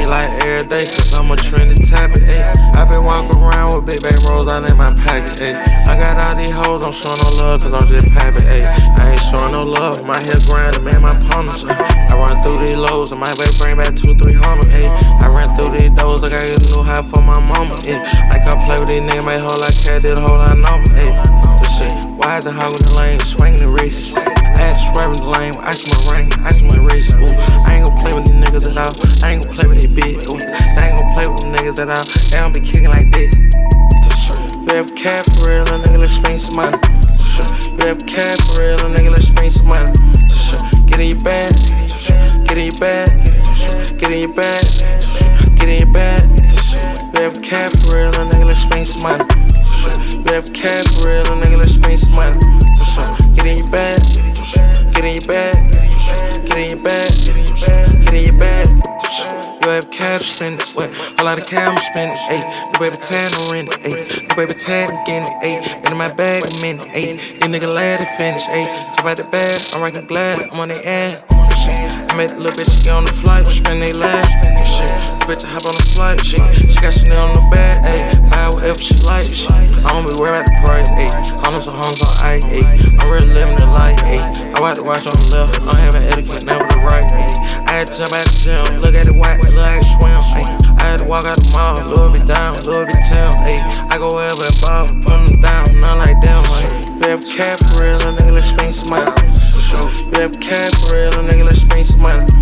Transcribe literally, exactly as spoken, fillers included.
me like every day, cause I'm a trendy type of ayy. I been walking around with big bang rolls out in my pocket, ayy. I got all these hoes, I'm showing no love, cause I'm just papping, ayy. I ain't showing no love, my hair grinding, man, my ponies, ayy. I run through these lows, I might bring back two, three hundred, ayy. I ran through these doors, like I got a new house for my mama, ayy. I come play with these niggas, make whole like cat, did a whole lot of number, ayy. This shit, why is the hog in the lane, swinging the wrist? I had to swerve in the lane, ice my ring, ice my wrist, ooh. I ain't gon' play with these niggas at all, I ain't gon' play with these bitch, ooh. I ain't gon' play with these niggas at all, they don't be kicking like this. You have cat for real, a nigga, let's spend some money. You have cat for real, a nigga, let's spend some money. Get in your bag, get in your bag, get in your bag, get in your bag. You have cat for real, a nigga, let's spend some money. You have cat for real, a nigga, let's spend some money. Get in your bag, get in your bag, get in your bag, get in your bag. You have cash spend it, what? A lot of camera spend it, ayy. The baby tan on rent it, ayy. The baby tan again, ayy. Been in my bag a minute, ayy. You nigga glad to finish, ayy. Talk about the bag, I'm ranking glad, I'm on the ad. I made the little bitch get on the flight, spend they last. Shit, the bitch hop on the flight, shit. She got Chanel on the bag, ayy. Buy whatever she like, shit. I don't be worried about the price, ayy. I'm on some homes on ice, ayy. I'm really living the life, ayy. I watch the watch on the left, I'm having etiquette, never the right, ayy. I had to jump out the gym, look at the white, look like it swim, ayy. I had to walk out the mall, Louis V down, Louis V town, ayy. I go wherever and ball, put them down, not like them, ayy. You have cat for real, a nigga, let's spend some money. You have cat for real, a nigga, let's spend some money.